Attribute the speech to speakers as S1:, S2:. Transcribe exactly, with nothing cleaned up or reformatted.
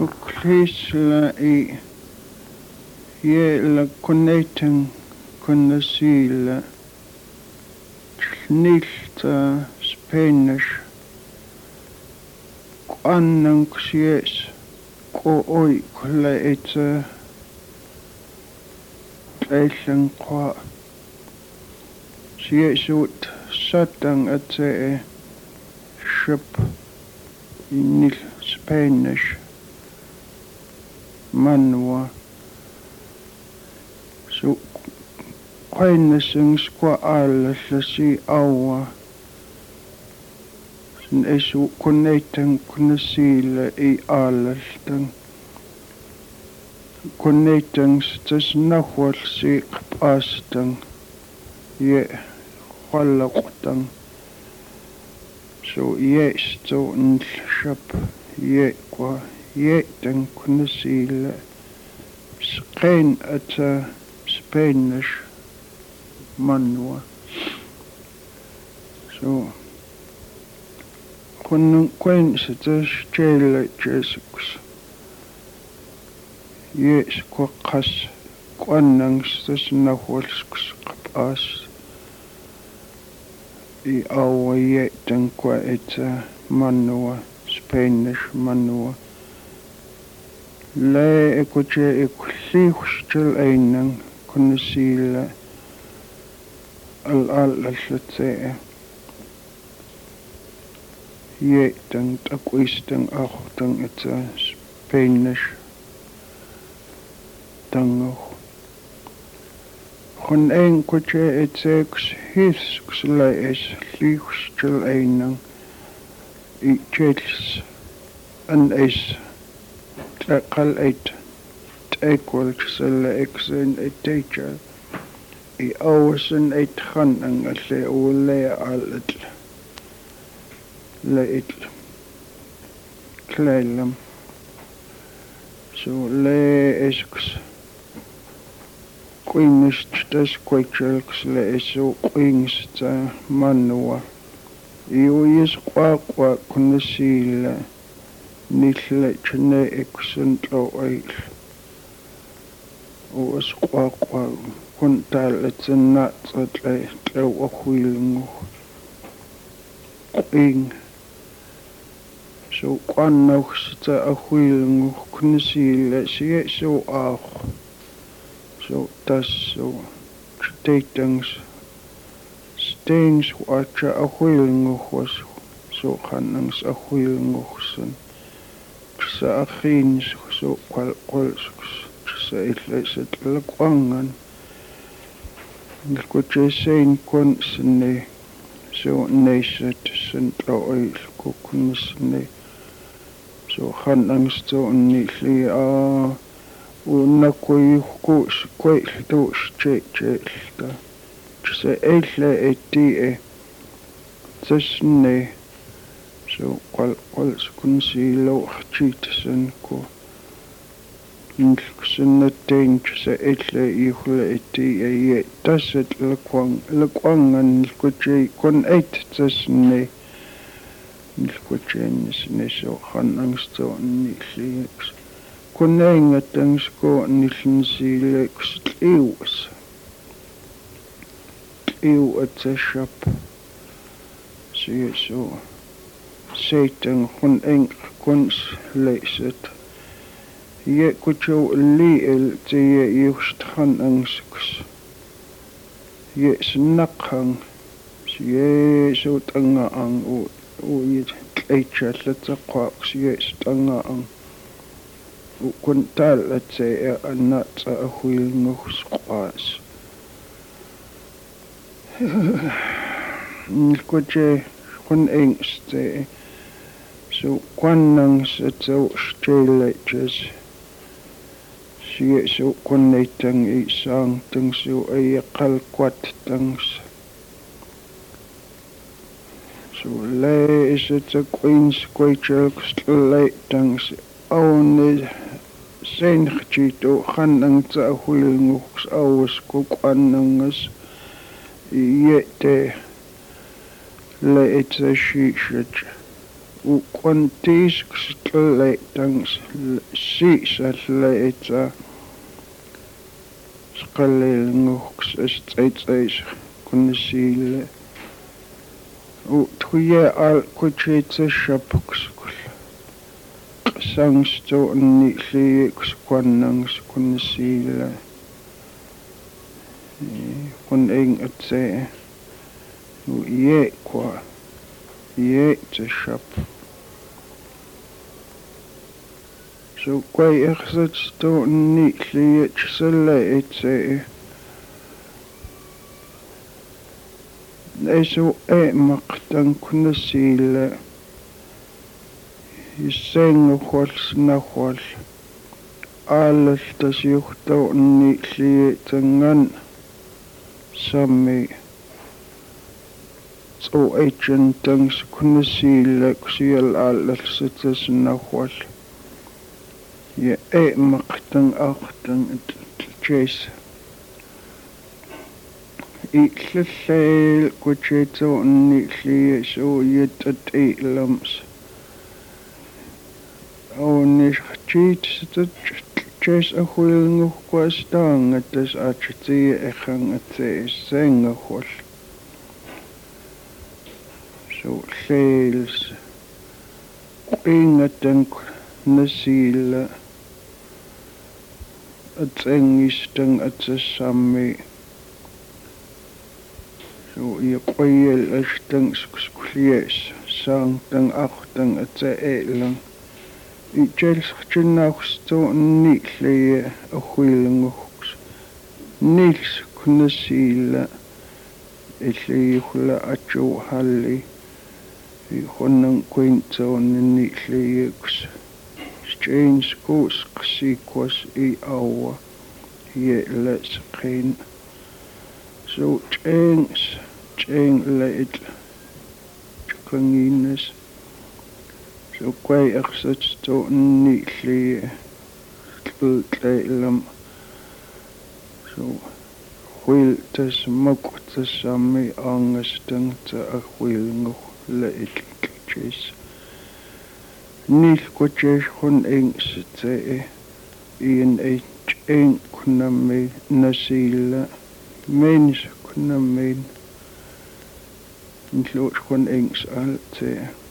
S1: Kuklisla i jela connecting connesila nilta Spanish annang ksies ko oi kula eta tleilen kwa siesut satang ate ship nil Spanish manwa so kindness kwa ala si awa sin esu connecting kunasila i ala tang connecting stas nahwal si qpastang ye khwalaqtang so yes so nshap ye kwa ye tang kunasila sqain ata Spanish manwa so kun quen stas chela jesus yes kwa qas qannang stas nahwal qpas i awa ye tang kwa eta manwa Spanish manwa la ekoche ekhlikhshtel ainang kunasila al al al ye tang takwistang achtang eta Spanish tango kon ein koche etsex his ksla es likhshtel ainang i chels an es taqal et equal ksla exen et teacher i awsen et khan ang alle ole al le it klelam so le esks queens tas quacherks le eso queens ta manwa io is qua qua kunasila nille chne eksent o ai o is qua qua kuntal etna tsatle tlo akhwilingo ing so qannox ta akhwilingo kunasila sie so ag so tas so statements stings watcha akhwilingo was so khannangs akhwilingo sen sa akhins so kwal kwal sa itleset lakwangan ngikoche sein kon sne so neset sentlo oil kukunsne so khannangs to nili a una koy ko koy to che che ta se ele etie tsne so kwal kwal kunsilo chitsen ko inkluksen tench se ele ihule etie ye taset lakwang lakwangan koche kon et tsne nilkochen sne so khanangsto nili konenga tangsko nilnsile kslius iu atshap sie so satan kon eng kons leset ye kucho li el tie yuchthan angsk ye snakhang sie so tanga ang o o ye tlecha tlatsaqaq sie stanga ang kuntal atse anat ahwil ngoxqas nilkoche kon engste so quannang so steleches sie so connecting i sang tang so ay qalquat tangs so le is it a queen's quacherks late tangs only sen chito khanang tsa hulngus awas ko qannangas yete le etsa shi shit uqontiisqstlait tangs siisallait sqalilnguqs astsaitsais kunnisiile u tuye al kuchitsashapks sangsto nni'liiks kuannangs kunnisiile kun ing atse u ye kwa ye tashap so kwai ersatsto nni'liik sallaitse eisu e'maqtan kunnisiile Issenguqquals naqual aallaltasiurtau nni'liitangan sammi tsu'aitsantangs kunnisiile kusial aallalsatas naqual ja e'maqtan aqtan tjes i'llalleel kuchitau nni'lii su yatati'lams Aunishchit ches ahuilnguqquastaanga tas achitia eqan atse sengahual so leels qingatank nasiila atsengistang atsasammi so yaqoyel ashtang skuskulies saangtang aqtang atsa e'lang Ijelsqtinnaaqsto nni'lii ahuilnguqs nils kunnasiila illiulla achu halli ihonnan quintsaun nni'liiks James Goos qsiikwas I aua ye'las qin so James James lait chkanginas so kwai ersatsto nni'lii tlailam so huiltas maqutassammi aangastang ta ahuilnguq la'itlis nil quches hun engsate ian ei cheng kunnammi nasiila mens kunnammin nluch hun engs alte